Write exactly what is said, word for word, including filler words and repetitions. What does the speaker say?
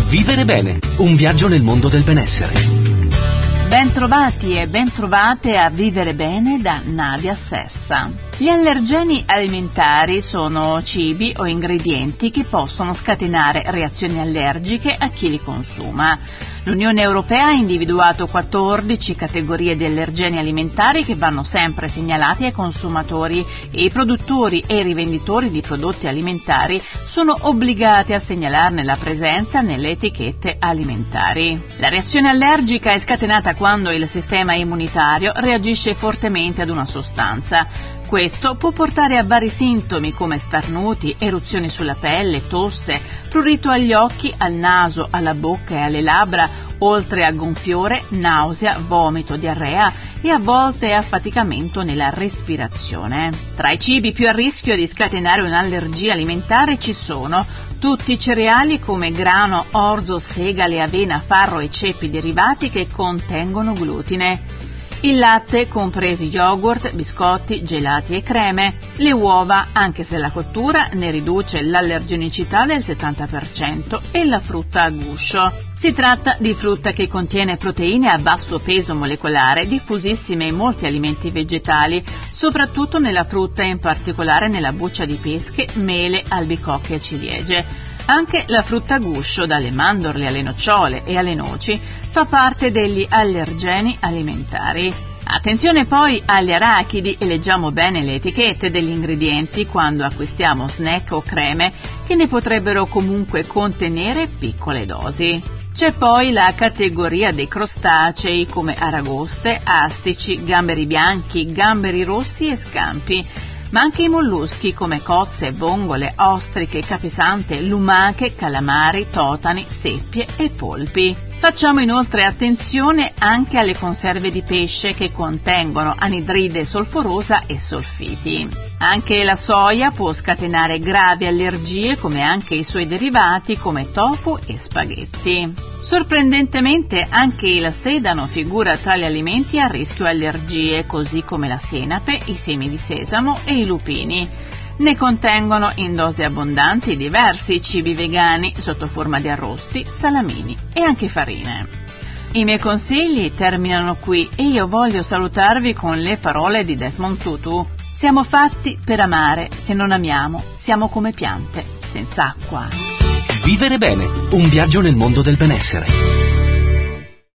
Vivere bene, un viaggio nel mondo del benessere. Bentrovati e bentrovate a Vivere Bene da Nadia Sessa. Gli allergeni alimentari sono cibi o ingredienti che possono scatenare reazioni allergiche a chi li consuma. L'Unione Europea ha individuato quattordici categorie di allergeni alimentari che vanno sempre segnalati ai consumatori e i produttori e i rivenditori di prodotti alimentari sono obbligati a segnalarne la presenza nelle etichette alimentari. La reazione allergica è scatenata quando il sistema immunitario reagisce fortemente ad una sostanza. Questo può portare a vari sintomi come starnuti, eruzioni sulla pelle, tosse, prurito agli occhi, al naso, alla bocca e alle labbra, oltre a gonfiore, nausea, vomito, diarrea e a volte affaticamento nella respirazione. Tra i cibi più a rischio di scatenare un'allergia alimentare ci sono tutti i cereali come grano, orzo, segale, avena, farro e ceppi derivati che contengono glutine. Il latte, compresi yogurt, biscotti, gelati e creme, le uova, anche se la cottura ne riduce l'allergenicità del settanta per cento, e la frutta a guscio. Si tratta di frutta che contiene proteine a basso peso molecolare, diffusissime in molti alimenti vegetali, soprattutto nella frutta e in particolare nella buccia di pesche, mele, albicocche e ciliegie. Anche la frutta a guscio, dalle mandorle alle nocciole e alle noci, fa parte degli allergeni alimentari. Attenzione poi agli arachidi e leggiamo bene le etichette degli ingredienti quando acquistiamo snack o creme che ne potrebbero comunque contenere piccole dosi. C'è poi la categoria dei crostacei come aragoste, astici, gamberi bianchi, gamberi rossi e scampi, ma anche i molluschi come cozze, vongole, ostriche, capesante, lumache, calamari, totani, seppie e polpi. Facciamo inoltre attenzione anche alle conserve di pesce che contengono anidride solforosa e solfiti. Anche la soia può scatenare gravi allergie, come anche i suoi derivati come tofu e spaghetti. Sorprendentemente anche il sedano figura tra gli alimenti a rischio allergie, così come la senape, i semi di sesamo e i lupini. Ne contengono in dosi abbondanti diversi cibi vegani sotto forma di arrosti, salamini e anche farine. I miei consigli terminano qui e io voglio salutarvi con le parole di Desmond Tutu. Siamo fatti per amare, se non amiamo siamo come piante, senza acqua. Vivere bene, un viaggio nel mondo del benessere.